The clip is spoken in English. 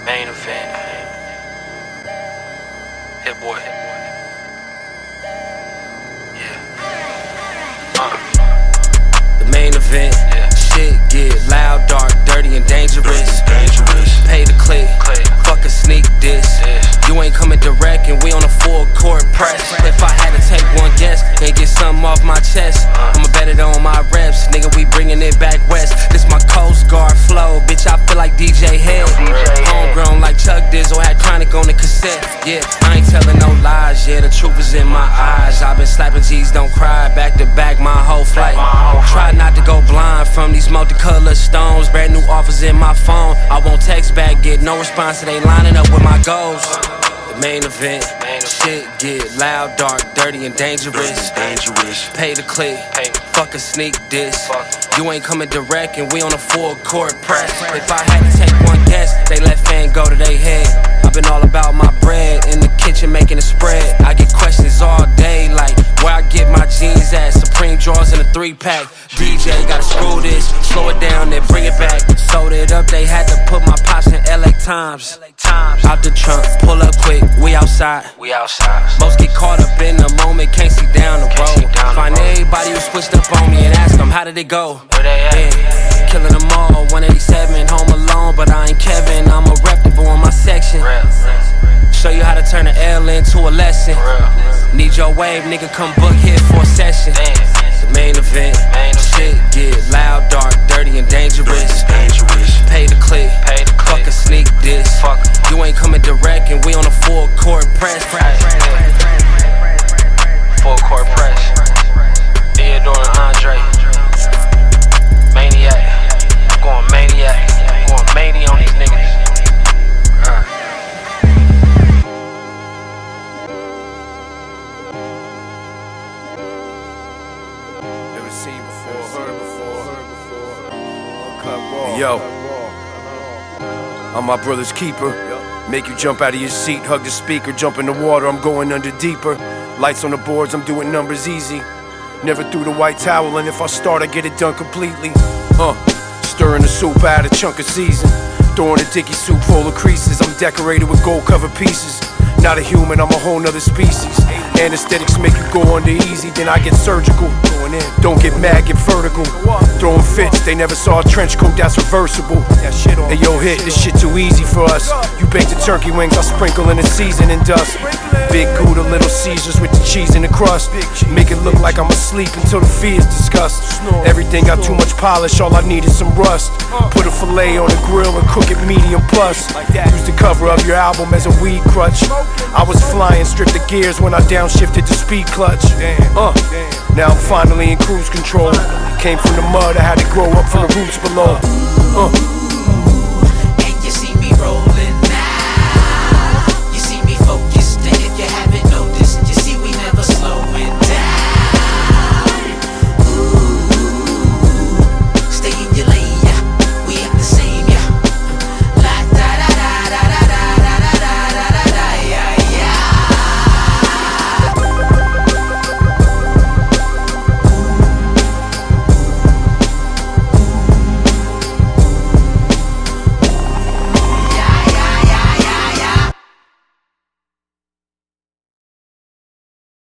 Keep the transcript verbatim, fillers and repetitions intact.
Main event. Hit boy. Yeah. Uh. The main event. Yeah. Shit get loud, dark, dirty, and dangerous. Dangerous. Pay the click. click. Fuck a sneak diss. Yeah. You ain't coming direct, and we on a full court press. If I had to take one guess and get something off my chest, uh. I'ma bet it on my reps. Nigga, we bringing it back west. This my Coast Guard flow, bitch. I feel like D J Head. Homegrown like Chuck Dizzle, had Chronic on the cassette. Yeah, I ain't telling no lies. Yeah, the truth is in my eyes. I've been slapping G's, don't cry. Back to back my whole flight. Try not to go blind from these multicolored stones. Brand new offers in my phone. I won't text back, get no response. It ain't lining up with my goals. The main event, shit get loud, dark, dirty, and dangerous. Dangerous. Pay the click, fuck a sneak diss. You ain't coming direct, and we on a full court press. If I had to take one guess, they let fan go to they head. I've been all about my bread, in the kitchen making a spread. I get questions all day, like where I get my jeans at. Supreme drawers in a three pack. D J gotta screw this, slow it down, then bring it back. Sold it up, they had to put my pops in L A Times. Out the trunk, pull up quick, we outside. We outside. Most get caught up in the moment, can't see down the road. Find everybody who switched up on me and ask them how did it go. Where they at? Yeah. Killing them all, one eighty-seven, home alone, but I ain't Kevin. I'm a reputable in my section. Show you how to turn an L into a lesson. Need your wave, nigga, come book here for a session. The main event, shit get loud, dark, dirty, and dangerous. Pay the click, fuck a sneak diss. You ain't coming direct, and we on a full court press. Full court press. Theodore and Andre. Maniac. I'm going maniac. I'm going mania on these niggas. Uh. Never seen before, heard before, heard before. Yo, I'm my brother's keeper. Make you jump out of your seat, hug the speaker, jump in the water, I'm going under deeper. Lights on the boards, I'm doing numbers easy. Never threw the white towel, and if I start, I get it done completely. Uh, stirring the soup, I had a chunk of season. Throwing a dicky soup full of creases. I'm decorated with gold-covered pieces. Not a human, I'm a whole nother species. Anesthetics make you go under easy, then I get surgical. Don't get mad, get vertical. Throwing fits, they never saw a trench coat that's reversible. Hey yo, hit, this shit too easy for us. You bake the turkey wings, I sprinkle in the seasoning dust. Big Gouda, little Caesars with the cheese and the crust. Make it look like I'm asleep until the fee is discussed. Everything got too much polish, all I need is some rust. Put a fillet on the grill and cook it medium plus. Use the cover of your album as a weed crutch. I was flying, stripped the gears when I downshifted the speed clutch. Uh, now I'm finally in cruise control. Came from the mud, I had to grow up from the roots below. Uh.